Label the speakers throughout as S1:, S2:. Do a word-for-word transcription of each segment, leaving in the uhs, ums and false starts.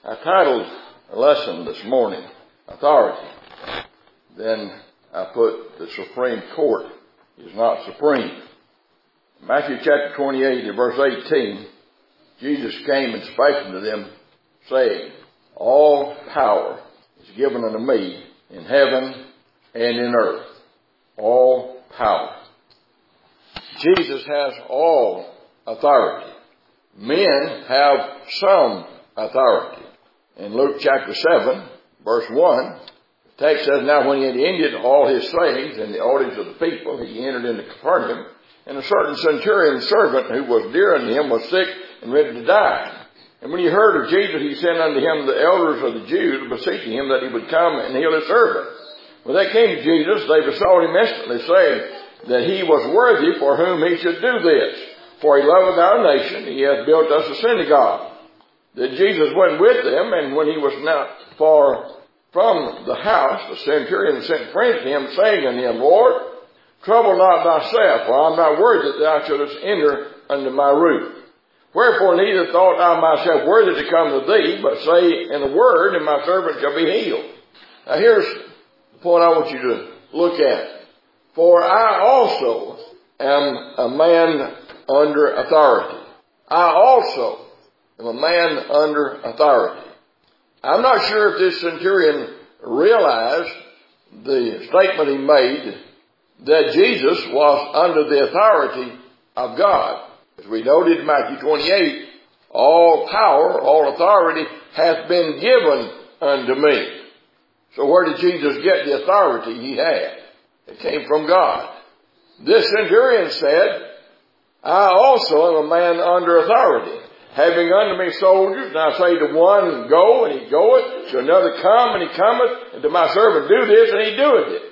S1: I titled a lesson this morning, Authority. Then I put, the Supreme Court is not supreme. Matthew chapter twenty-eight and verse eighteen, Jesus came and spake unto them, saying, All power is given unto me in heaven and in earth. All power. Jesus has all authority. Men have some authority. In Luke chapter seven, verse one, the text says, Now when he had ended all his sayings in the audience of the people, he entered into Capernaum, and a certain centurion servant who was dear unto him was sick and ready to die. And when he heard of Jesus, he sent unto him the elders of the Jews, beseeching him that he would come and heal his servant. When they came to Jesus, they besought him instantly, saying that he was worthy for whom he should do this. For he loveth our nation, he hath built us a synagogue. That Jesus went with them, and when he was not far from the house, the centurion sent friends to him, saying unto him, Lord, trouble not thyself, for I am not worthy that thou shouldest enter under my roof. Wherefore neither thought I myself worthy to come to thee, but say in a word, and my servant shall be healed. Now here's the point I want you to look at. For I also am a man under authority. I also am a man under authority. I'm not sure if this centurion realized the statement he made that Jesus was under the authority of God. As we noted in Matthew twenty-eight, all power, all authority hath been given unto me. So where did Jesus get the authority he had? It came from God. This centurion said, I also am a man under authority, having unto me soldiers, and I say to one, Go, and he goeth, to another, Come, and he cometh, and to my servant, Do this, and he doeth it.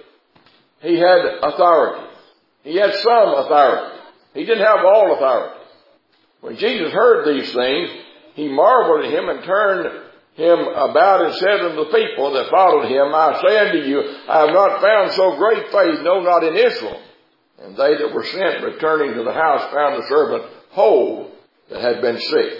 S1: He had authority. He had some authority. He didn't have all authority. When Jesus heard these things, he marveled at him and turned him about and said unto the people that followed him, I say unto you, I have not found so great faith, no, not in Israel. And they that were sent, returning to the house, found the servant whole that had been sick.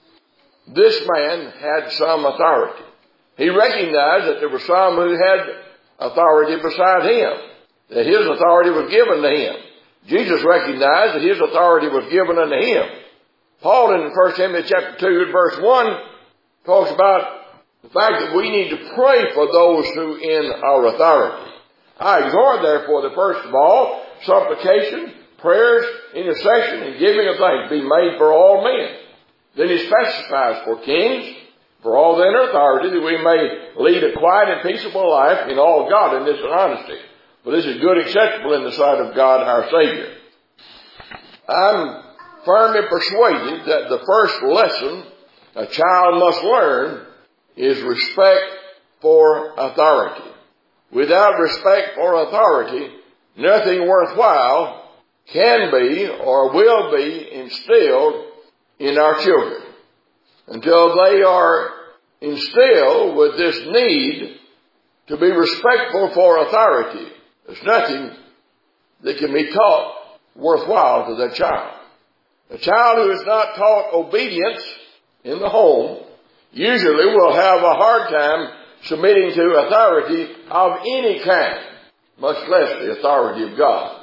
S1: This man had some authority. He recognized that there were some who had authority beside him, that his authority was given to him. Jesus recognized that his authority was given unto him. Paul in First Timothy chapter two verse one talks about the fact that we need to pray for those who in our authority. I exhort therefore that first of all, supplication, prayers, intercession, and giving of thanks be made for all men. Then he specifies for kings, for all that in authority, that we may lead a quiet and peaceable life in all godliness and honesty. For this is good, acceptable in the sight of God our Savior. I'm firmly persuaded that the first lesson a child must learn is respect for authority. Without respect for authority, nothing worthwhile can be or will be instilled in our children. Until they are instilled with this need to be respectful for authority, there's nothing that can be taught worthwhile to that child. A child who is not taught obedience in the home usually will have a hard time submitting to authority of any kind, much less the authority of God.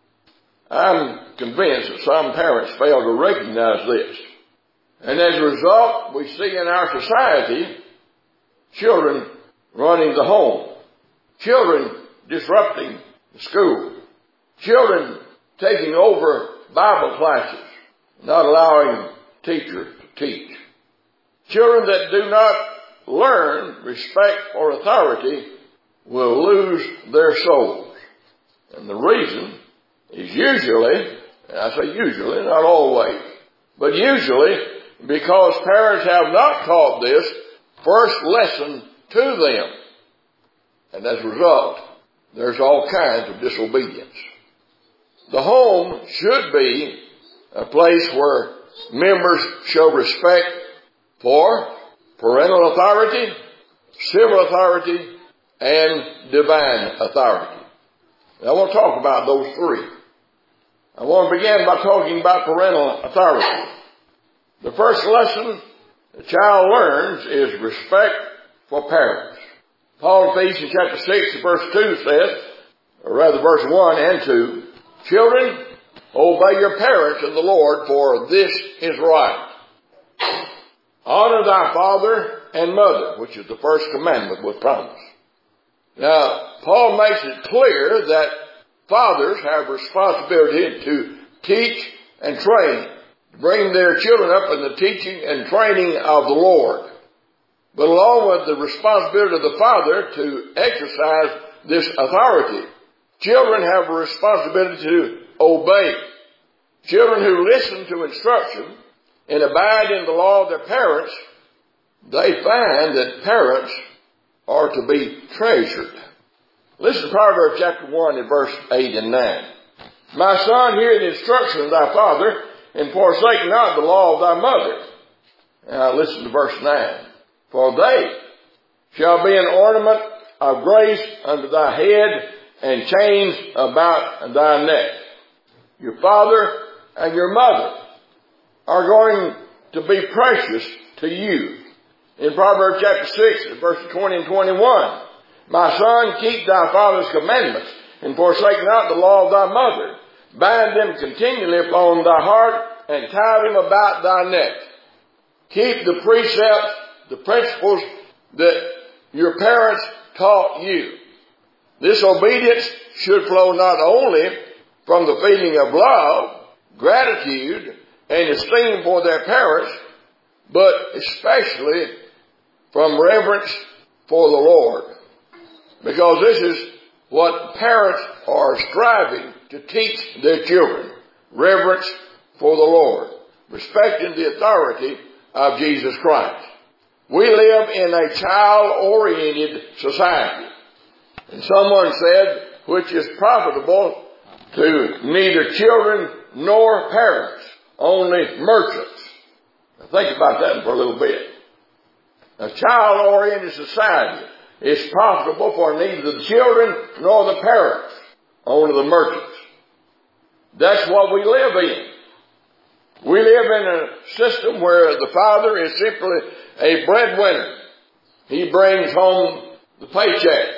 S1: I'm convinced that some parents fail to recognize this. And as a result, we see in our society children running the home, children disrupting the school, children taking over Bible classes, not allowing teachers to teach. Children that do not learn respect for authority will lose their souls. And the reason is usually, and I say usually, not always, but usually because parents have not taught this first lesson to them. And as a result, there's all kinds of disobedience. The home should be a place where members show respect for parental authority, civil authority, and divine authority. And I want to talk about those three. I want to begin by talking about parental authority. The first lesson the child learns is respect for parents. Paul in Ephesians chapter six, verse two says, or rather verse one and two, children, obey your parents in the Lord, for this is right. Honor thy father and mother, which is the first commandment with promise. Now, Paul makes it clear that fathers have responsibility to teach and train, to bring their children up in the teaching and training of the Lord. But along with the responsibility of the father to exercise this authority, children have a responsibility to obey. Children who listen to instruction and abide in the law of their parents, they find that parents are to be treasured. Listen to Proverbs chapter one and verse eight and nine. My son, hear the instruction of thy father, and forsake not the law of thy mother. Now listen to verse nine. For they shall be an ornament of grace unto thy head, and chains about thy neck. Your father and your mother are going to be precious to you. In Proverbs chapter six, verses twenty and twenty-one, my son, keep thy father's commandments, and forsake not the law of thy mother. Bind them continually upon thy heart, and tie them about thy neck. Keep the precepts, the principles that your parents taught you. This obedience should flow not only from the feeling of love, gratitude, and esteem for their parents, but especially from reverence for the Lord. Because this is what parents are striving to teach their children. Reverence for the Lord. Respecting the authority of Jesus Christ. We live in a child-oriented society. And someone said, which is profitable to neither children nor parents, only merchants. Now think about that for a little bit. A child-oriented society is profitable for neither the children nor the parents, only the merchants. That's what we live in. We live in a system where the father is simply a breadwinner. He brings home the paycheck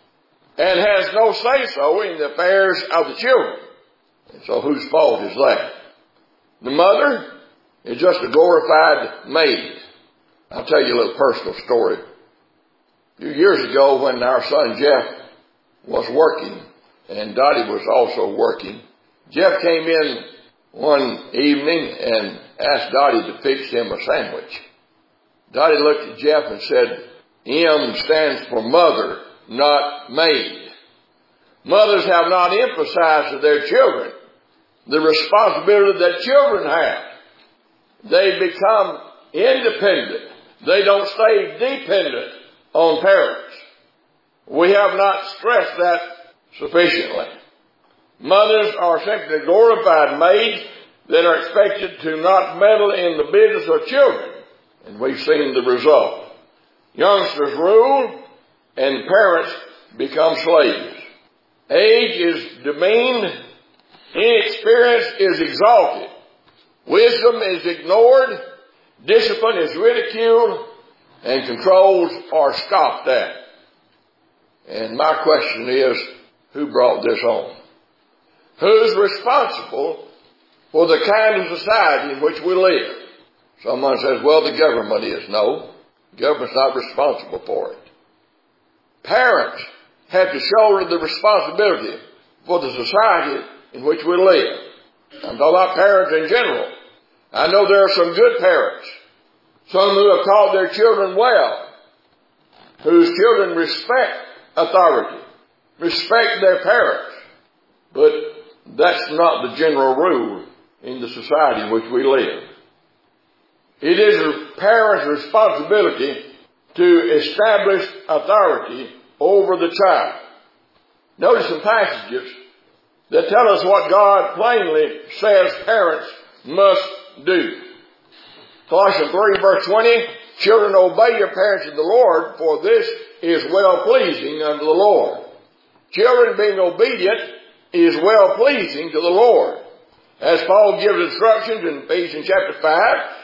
S1: and has no say-so in the affairs of the children. And so whose fault is that? The mother is just a glorified maid. I'll tell you a little personal story. A few years ago when our son Jeff was working and Dottie was also working, Jeff came in one evening and asked Dottie to fix him a sandwich. Dottie looked at Jeff and said, M stands for mother, not maid. Mothers have not emphasized to their children the responsibility that children have. They become independent. They don't stay dependent on parents. We have not stressed that sufficiently. Mothers are simply glorified maids that are expected to not meddle in the business of children. And we've seen the result. Youngsters rule and parents become slaves. Age is demeaned. Inexperience is exalted. Wisdom is ignored. Discipline is ridiculed. And controls are scoffed at. And my question is, who brought this on? Who's responsible for the kind of society in which we live? Someone says, well, the government is. No, the government's not responsible for it. Parents have to shoulder the responsibility for the society in which we live. I'm talking about parents in general. I know there are some good parents, some who have taught their children well, whose children respect authority, respect their parents. But that's not the general rule in the society in which we live. It is a parent's responsibility to establish authority over the child. Notice some passages that tell us what God plainly says parents must do. Colossians three verse twenty, children, obey your parents in the Lord, for this is well-pleasing unto the Lord. Children being obedient is well-pleasing to the Lord. As Paul gives instructions in Ephesians chapter five,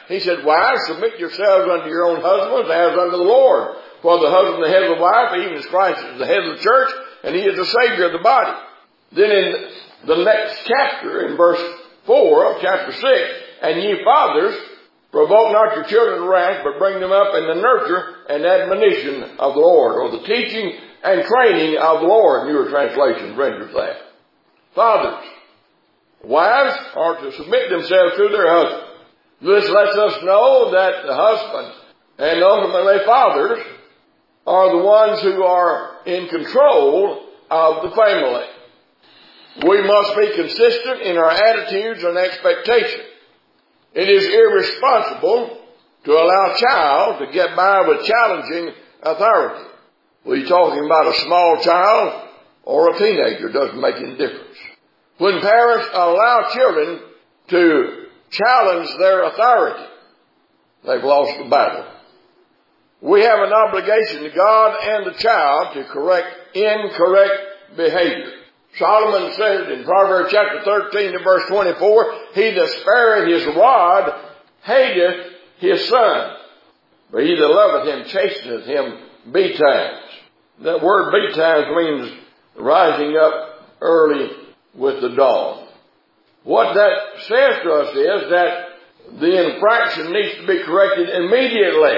S1: He said, wives, submit yourselves unto your own husbands as unto the Lord. For the husband is the head of the wife, even as Christ is the head of the church, and he is the Savior of the body. Then in the next chapter, in verse four of chapter six, and ye fathers, provoke not your children to wrath, but bring them up in the nurture and admonition of the Lord, or the teaching and training of the Lord. Newer translation renders that. Fathers, wives are to submit themselves to their husbands. This lets us know that the husband and ultimately fathers are the ones who are in control of the family. We must be consistent in our attitudes and expectations. It is irresponsible to allow a child to get by with challenging authority. Were you talking about a small child or a teenager? Doesn't make any difference. When parents allow children to challenge their authority, they've lost the battle. We have an obligation to God and the child to correct incorrect behavior. Solomon said in Proverbs chapter thirteen and verse twenty-four, he that spareth his rod hateth his son, but he that loveth him chasteneth him betimes. That word betimes means rising up early with the dawn. What that says to us is that the infraction needs to be corrected immediately.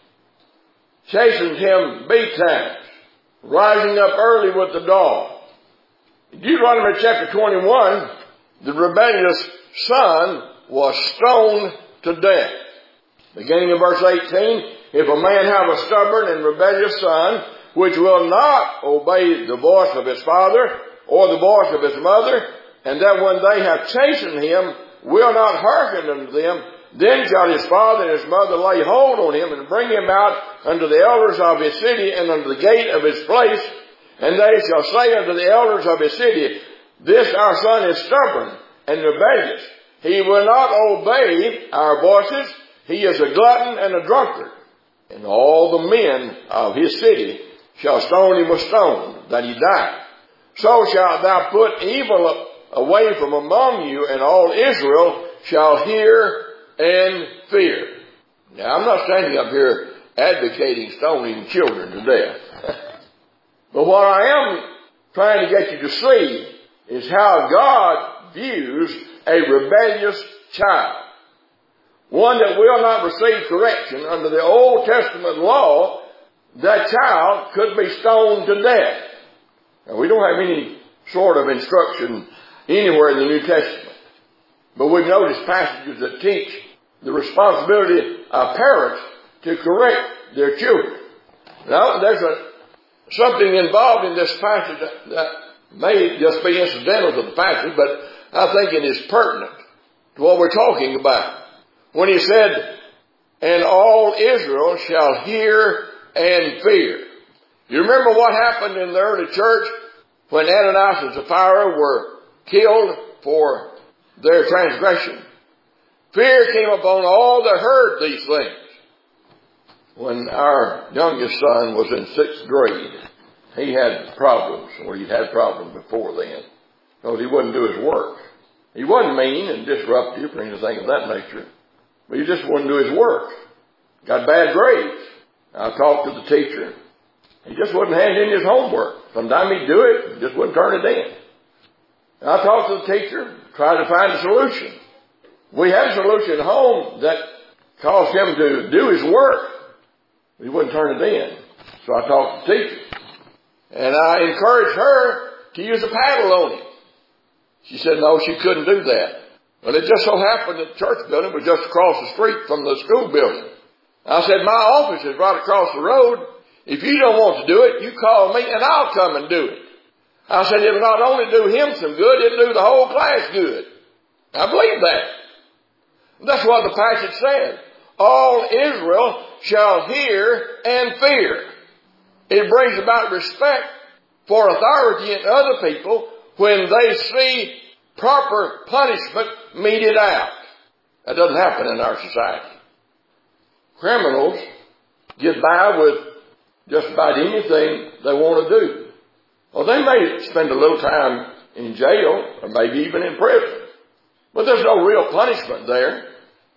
S1: Chastens him betimes, rising up early with the dawn. Deuteronomy chapter twenty-one, the rebellious son was stoned to death. Beginning in verse eighteen, if a man have a stubborn and rebellious son, which will not obey the voice of his father or the voice of his mother, and that when they have chastened him, will not hearken unto them, then shall his father and his mother lay hold on him and bring him out unto the elders of his city and unto the gate of his place, and they shall say unto the elders of his city, this our son is stubborn and rebellious. He will not obey our voices. He is a glutton and a drunkard. And all the men of his city shall stone him with stones, that he die. So shalt thou put evil away from among you, and all Israel shall hear and fear. Now, I'm not standing up here advocating stoning children to death. But what I am trying to get you to see is how God views a rebellious child. One that will not receive correction under the Old Testament law. That child could be stoned to death. Now, we don't have any sort of instruction anywhere in the New Testament. But we've noticed passages that teach the responsibility of parents to correct their children. Now, there's a, something involved in this passage that, that may just be incidental to the passage, but I think it is pertinent to what we're talking about. When he said, and all Israel shall hear and fear. You remember what happened in the early church when Ananias and Sapphira were killed for their transgression? Fear came upon all that heard these things. When our youngest son was in sixth grade, he had problems, or he'd had problems before then, because he wouldn't do his work. He wasn't mean and disruptive or anything of that nature, but he just wouldn't do his work. Got bad grades. I talked to the teacher. He just wouldn't hand in his homework. Sometimes he'd do it, he just wouldn't turn it in. And I talked to the teacher, tried to find a solution. We had a solution at home that caused him to do his work. He wouldn't turn it in. So I talked to the teacher. And I encouraged her to use a paddle on him. She said no, she couldn't do that. Well, it just so happened that the church building was just across the street from the school building. I said, my office is right across the road. If you don't want to do it, you call me and I'll come and do it. I said, it'll not only do him some good, it'll do the whole class good. I believe that. That's what the passage said. All Israel shall hear and fear. It brings about respect for authority in other people when they see proper punishment meted out. That doesn't happen in our society. Criminals get by with just about anything they want to do. Well, they may spend a little time in jail or maybe even in prison, but there's no real punishment there.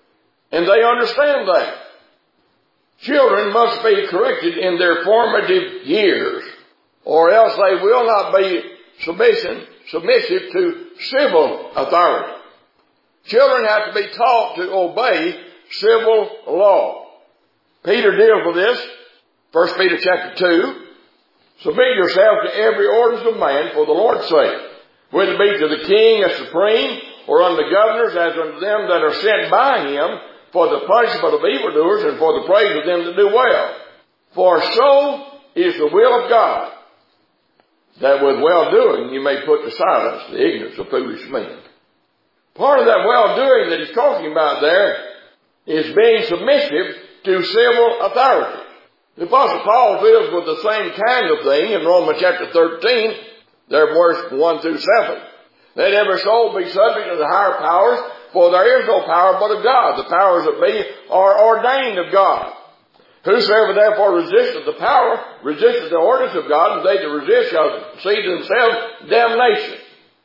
S1: And they understand that. Children must be corrected in their formative years, or else they will not be submission, submissive to civil authority. Children have to be taught to obey civil law. Peter deals with this. First Peter chapter two. Submit yourself to every ordinance of man for the Lord's sake, whether it be to the king as supreme, or unto governors as unto them that are sent by him, for the punishment of evildoers and for the praise of them that do well. For so is the will of God, that with well-doing you may put to silence the ignorance of foolish men. Part of that well-doing that he's talking about there is being submissive to civil authority. The Apostle Paul deals with the same kind of thing in Romans chapter thirteen, there verse one through seven. Let every soul be subject to the higher powers, for there is no power but of God. The powers that be are ordained of God. Whosoever therefore resisteth the power, resisteth the ordinance of God, and they that resist shall receive to themselves damnation.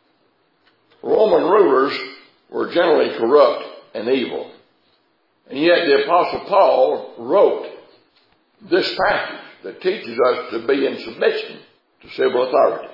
S1: Roman rulers were generally corrupt and evil. And yet the Apostle Paul wrote this passage that teaches us to be in submission to civil authority.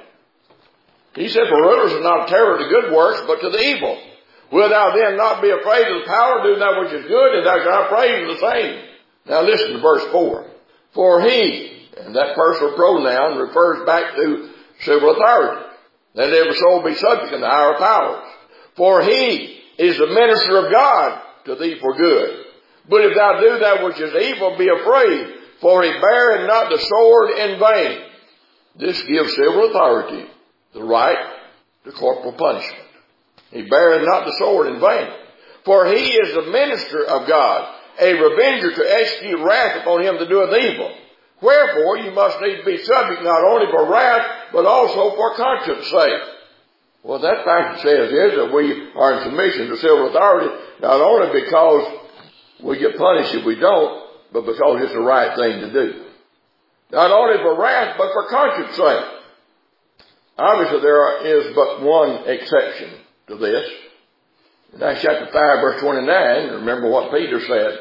S1: He said, for rulers are not a terror to good works, but to the evil. Wilt thou then not be afraid of the power, do that which is good, and thou shalt not praise the same. Now listen to verse four. For he, and that personal pronoun refers back to civil authority. Let every soul be subject unto higher powers. For he is the minister of God to thee for good. But if thou do that which is evil, be afraid, for he beareth not the sword in vain. This gives civil authority the right to corporal punishment. He beareth not the sword in vain. For he is the minister of God, a revenger to execute wrath upon him that doeth evil. Wherefore you must needs be subject not only for wrath, but also for conscience sake. What that passage says is that we are in submission to civil authority, not only because we get punished if we don't, but because it's the right thing to do. Not only for wrath, but for conscience sake. Obviously there is but one exception to this. In Acts chapter five verse twenty-nine, remember what Peter said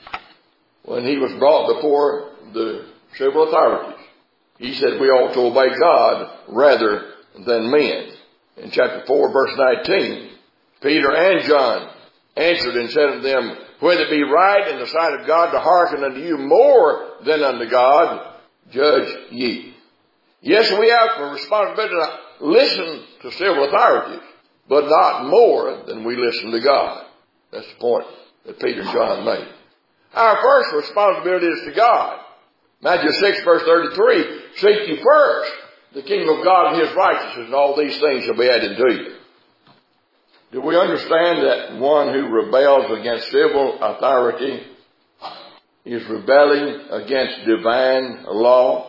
S1: when he was brought before the civil authorities. He said we ought to obey God rather than men. In chapter four verse nineteen, Peter and John answered and said unto them, whether it be right in the sight of God to hearken unto you more than unto God, judge ye. Yes, we have a responsibility to listen to civil authorities, but not more than we listen to God. That's the point that Peter and John made. Our first responsibility is to God. Matthew six verse thirty-three, seek ye first the kingdom of God and his righteousness, and all these things shall be added to you. Do we understand that one who rebels against civil authority is rebelling against divine law?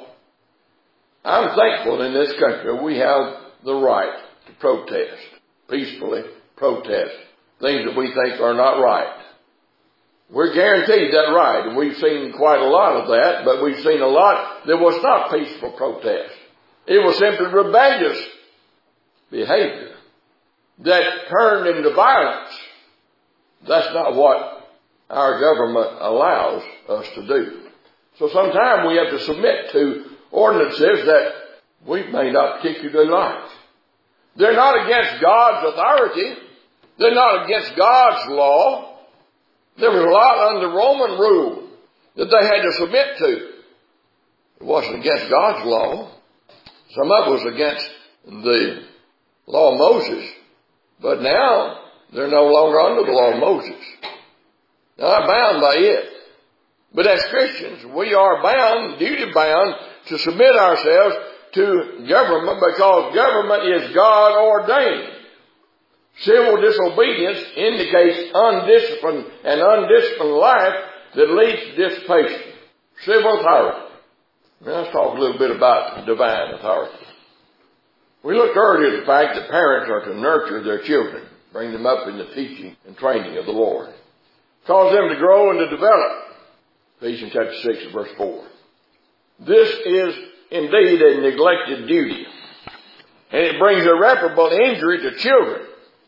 S1: I'm thankful in this country we have the right to protest, peacefully protest, things that we think are not right. We're guaranteed that right, and we've seen quite a lot of that, but we've seen a lot that was not peaceful protest. It was simply rebellious behavior that turned into violence. That's not what our government allows us to do. So sometimes we have to submit to ordinances that we may not particularly like. They're not against God's authority. They're not against God's law. There was a lot under Roman rule that they had to submit to. It wasn't against God's law. Some of it was against the law of Moses. But now, they're no longer under the law of Moses. They're not bound by it. But as Christians, we are bound, duty bound, to submit ourselves to government because government is God ordained. Civil disobedience indicates undisciplined and undisciplined life that leads to dissipation. Civil authority. Now let's talk a little bit about divine authority. We looked earlier at the fact that parents are to nurture their children, bring them up in the teaching and training of the Lord, cause them to grow and to develop. Ephesians chapter six verse four. This is indeed a neglected duty, and it brings irreparable injury to children.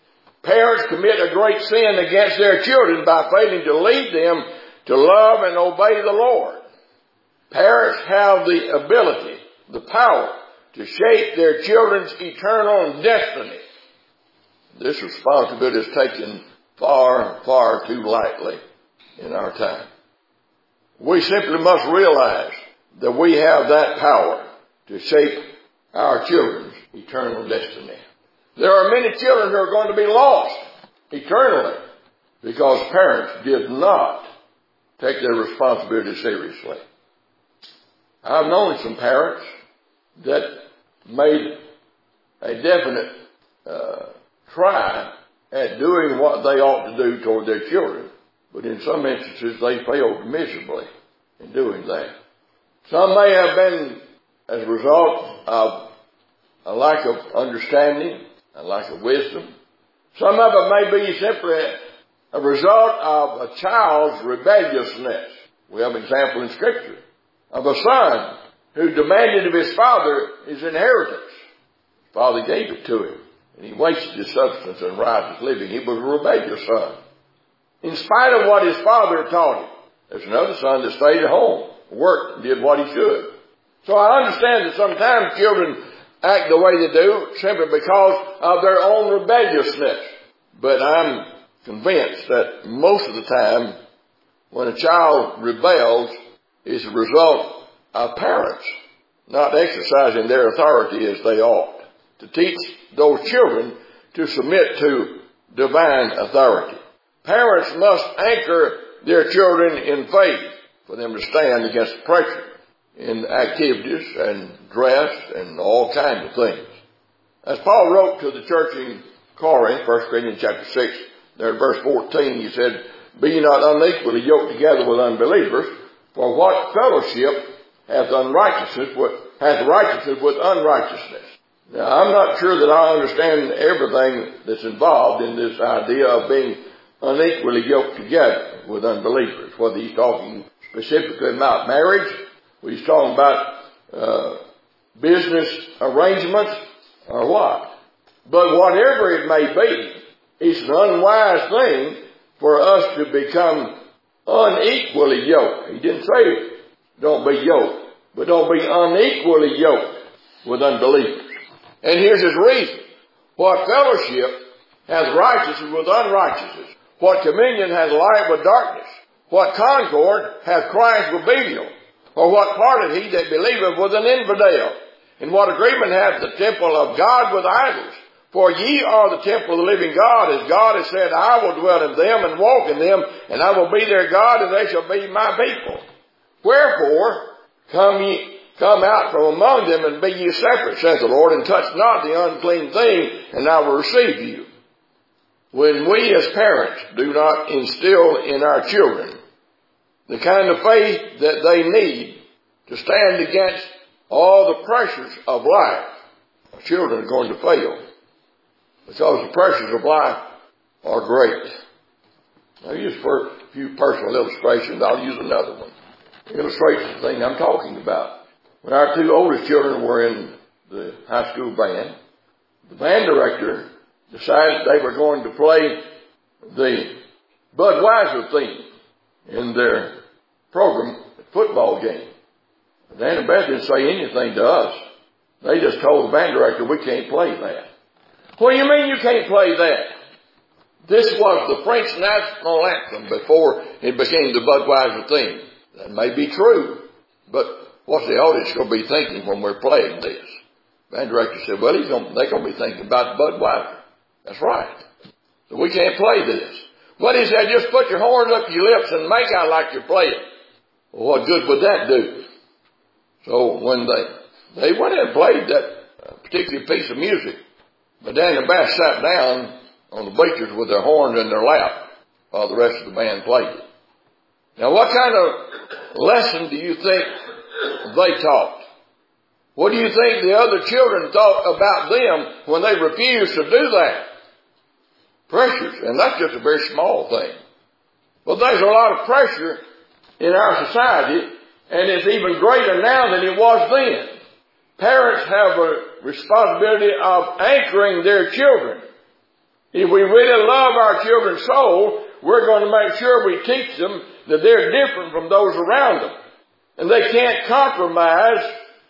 S1: Parents commit a great sin against their children by failing to lead them to love and obey the Lord. Parents have the ability, the power, to shape their children's eternal destiny. This responsibility is taken far, far too lightly in our time. We simply must realize that we have that power to shape our children's eternal destiny. There are many children who are going to be lost eternally because parents did not take their responsibility seriously. I've known some parents that made a definite uh, try at doing what they ought to do toward their children, but in some instances they failed miserably in doing that. Some may have been as a result of a lack of understanding, a lack of wisdom. Some of it may be simply a result of a child's rebelliousness. We have an example in Scripture of a son who demanded of his father his inheritance. His father gave it to him, and he wasted his substance and riotous living. He was a rebellious son. In spite of what his father taught him, there's another son that stayed at home, worked, and did what he should. So I understand that sometimes children act the way they do simply because of their own rebelliousness. But I'm convinced that most of the time when a child rebels is a result of parents not exercising their authority as they ought, to teach those children to submit to divine authority. Parents must anchor their children in faith for them to stand against pressure in activities and dress and all kinds of things. As Paul wrote to the church in Corinth, First Corinthians chapter six, there in verse fourteen, he said, "Be ye not unequally yoked together with unbelievers, for what fellowship hath unrighteousness with, hath righteousness with unrighteousness?" Now, I'm not sure that I understand everything that's involved in this idea of being unequally yoked together with unbelievers, whether he's talking specifically about marriage, whether he's talking about uh, business arrangements, or what. But whatever it may be, it's an unwise thing for us to become unequally yoked. He didn't say don't be yoked, but don't be unequally yoked with unbelievers. And here's his reason. What fellowship hath righteousness with unrighteousness? What communion hath light with darkness? What concord hath Christ with Belial? Or what part hath he that believeth with an infidel? And what agreement hath the temple of God with idols? For ye are the temple of the living God, as God has said, I will dwell in them and walk in them, and I will be their God, and they shall be my people. Wherefore, come ye, come out from among them, and be ye separate, saith the Lord, and touch not the unclean thing, and I will receive you. When we as parents do not instill in our children the kind of faith that they need to stand against all the pressures of life, our children are going to fail. Because the pressures of life are great. I'll use for a few personal illustrations. I'll use another one. The illustration thing I'm talking about. When our two oldest children were in the high school band, the band director decided they were going to play the Budweiser theme in their program football game. Dan and Beth didn't say anything to us. They just told the band director, we can't play that. What do you mean you can't play that? This was the French national anthem before it became the Budweiser theme. That may be true, but what's the audience going to be thinking when we're playing this? The band director said, well, he's gonna, they're going to be thinking about Budweiser. That's right. So we can't play this. What he said, just put your horns up to your lips and make out like you're playing. Well, what good would that do? So when they, they went and played that particular piece of music, but Dan and Bass sat down on the bleachers with their horns in their lap while the rest of the band played it. Now, what kind of lesson do you think they taught? What do you think the other children thought about them when they refused to do that? Pressures, and that's just a very small thing. Well, there's a lot of pressure in our society, and it's even greater now than it was then. Parents have a responsibility of anchoring their children If we really love our children so, we're going to make sure we teach them that they're different from those around them. And they can't compromise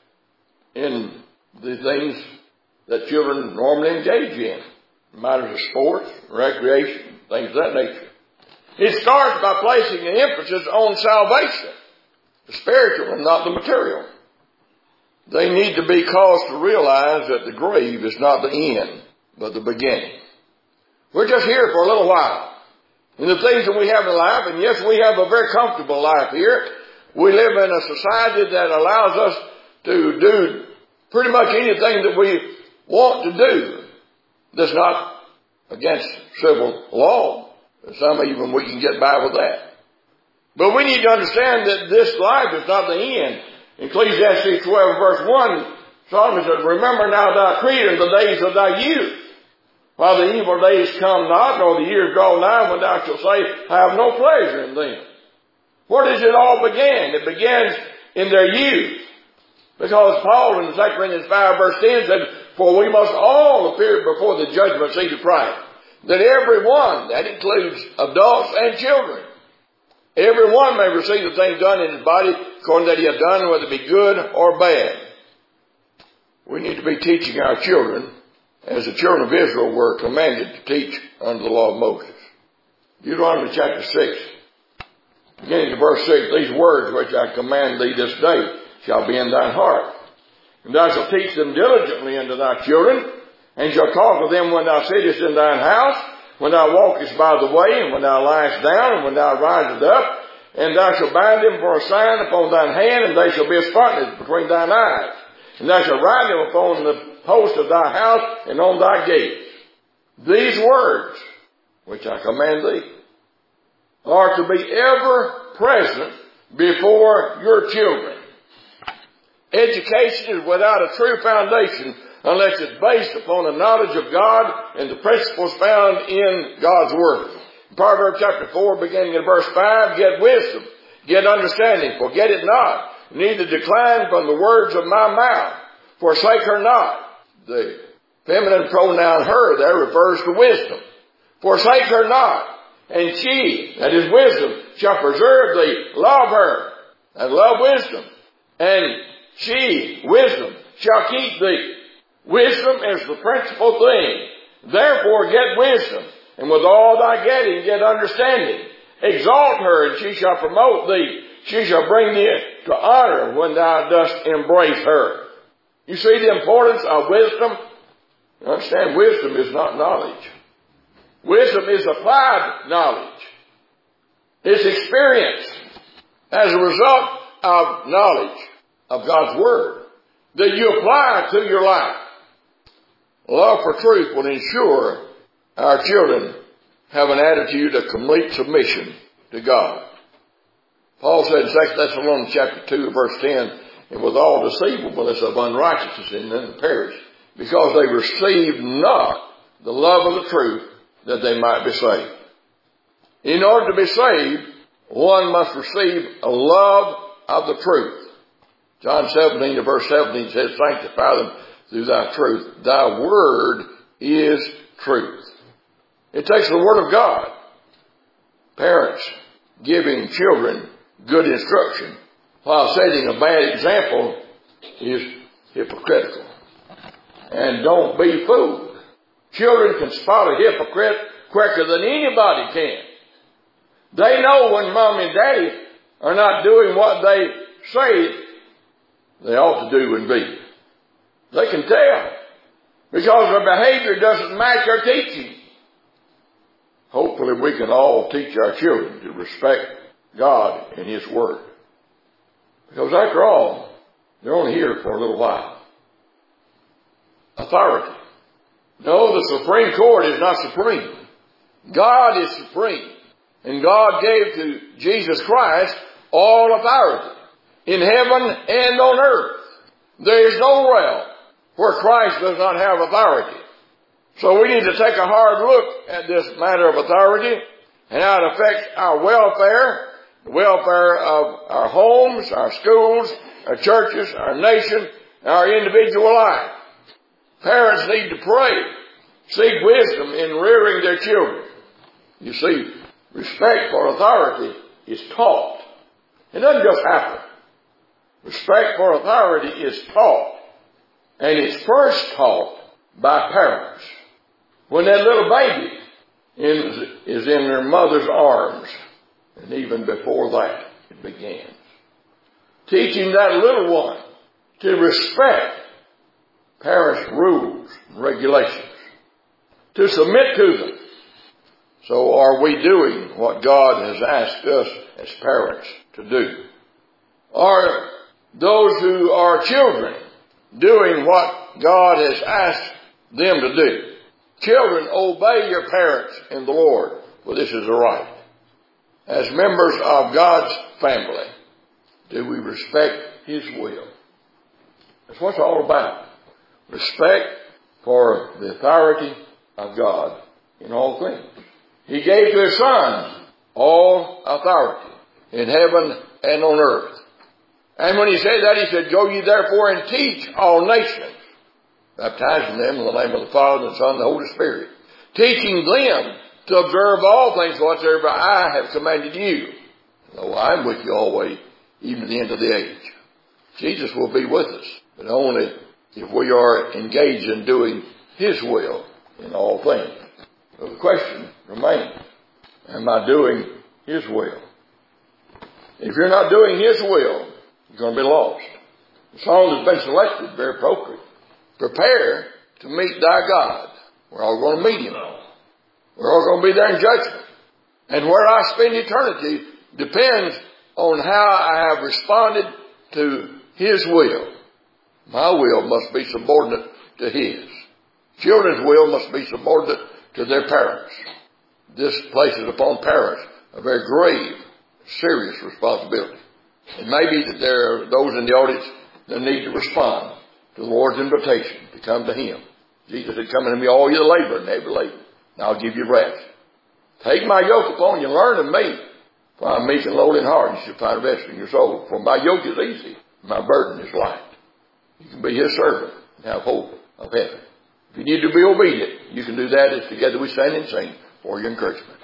S1: in the things that children normally engage in. Matters of sports, recreation, things of that nature. It starts by placing the emphasis on salvation, the spiritual and not the material. They need to be caused to realize that the grave is not the end, but the beginning. We're just here for a little while. And the things that we have in life, and yes, we have a very comfortable life here. We live in a society that allows us to do pretty much anything that we want to do that's not against civil law. Some even we can get by with that. But we need to understand that this life is not the end. Ecclesiastes twelve verse one, Solomon says, remember now thy creator the days of thy youth, while the evil days come not, nor the years draw nigh, when thou shalt say, I have no pleasure in them. Where does it all begin? It begins in their youth. Because Paul in Second Corinthians five verse ten said, for we must all appear before the judgment seat of Christ. That every one, that includes adults and children, every one may receive the thing done in his body according that he hath done, whether it be good or bad. We need to be teaching our children as the children of Israel were commanded to teach under the law of Moses. Deuteronomy chapter six, beginning to verse six, these words which I command thee this day shall be in thine heart. And thou shalt teach them diligently unto thy children, and shalt talk of them when thou sittest in thine house, when thou walkest by the way, and when thou liest down, and when thou risest up. And thou shalt bind them for a sign upon thine hand, and they shall be as frontlet between thine eyes. And thou shalt write them upon the post of thy house and on thy gates. These words, which I command thee, are to be ever present before your children. Education is without a true foundation unless it's based upon the knowledge of God and the principles found in God's Word. Proverbs chapter four, beginning in verse five, get wisdom, get understanding, forget it not, neither decline from the words of my mouth, forsake her not. The feminine pronoun her there refers to wisdom. Forsake her not, and she, that is wisdom, shall preserve thee. Love her, and love wisdom, and she, wisdom, shall keep thee. Wisdom is the principal thing. Therefore get wisdom, and with all thy getting get understanding. Exalt her, and she shall promote thee. She shall bring thee to honor when thou dost embrace her. You see the importance of wisdom? You understand, wisdom is not knowledge. Wisdom is applied knowledge. It's experience as a result of knowledge of God's Word that you apply to your life. Love for truth will ensure our children have an attitude of complete submission to God. Paul said in Second Thessalonians chapter two, verse ten, and with all deceivableness of unrighteousness in them perish, because they received not the love of the truth, that they might be saved. In order to be saved, one must receive a love of the truth. John seventeen, verse seventeen says, sanctify them through thy truth. Thy word is truth. It takes the Word of God. Parents giving children good instruction while setting a bad example is hypocritical. And don't be fooled. Children can spot a hypocrite quicker than anybody can. They know when mom and daddy are not doing what they say they ought to do and be. They can tell because their behavior doesn't match their teaching. Hopefully we can all teach our children to respect God and His Word. Because after all, they're only here for a little while. Authority. No, the Supreme Court is not supreme. God is supreme. And God gave to Jesus Christ all authority in heaven and on earth. There is no realm where Christ does not have authority. So we need to take a hard look at this matter of authority and how it affects our welfare, the welfare of our homes, our schools, our churches, our nation, our individual life. Parents need to pray seek wisdom in rearing their children. You see, respect for authority is taught. It doesn't just happen. Respect for authority is taught. And it's first taught by parents. When that little baby is in their mother's arms, and even before that, it begins. Teaching that little one to respect parents' rules and regulations, to submit to them. So are we doing what God has asked us as parents to do? Are those who are children doing what God has asked them to do? Children, obey your parents in the Lord, for this is the right. As members of God's family, do we respect His will? That's what it's all about. Respect for the authority of God in all things. He gave to His Son all authority in heaven and on earth. And when He said that, He said, go ye therefore and teach all nations, baptizing them in the name of the Father, the Son, and the Holy Spirit, teaching them to observe all things whatsoever I have commanded you. Lo, I am with you always, even to the end of the age. Jesus will be with us, but only if we are engaged in doing His will in all things. So the question remains, am I doing His will? If you're not doing His will, you're going to be lost. The song has been selected, very appropriate. Prepare to meet thy God. We're all going to meet Him. We're all going to be there in judgment. And where I spend eternity depends on how I have responded to His will. My will must be subordinate to His. Children's will must be subordinate to their parents. This places upon parents a very grave, serious responsibility. It may be that there are those in the audience that need to respond to the Lord's invitation to come to Him. Jesus said, come unto me, all you labor and heavy laden, and I'll give you rest. Take my yoke upon you, learn of me, for I am meek and lowly in heart, and you shall find rest in your soul. For my yoke is easy, and my burden is light. You can be His servant and have hope of heaven. If you need to be obedient, you can do that as together we stand and sing for your encouragement.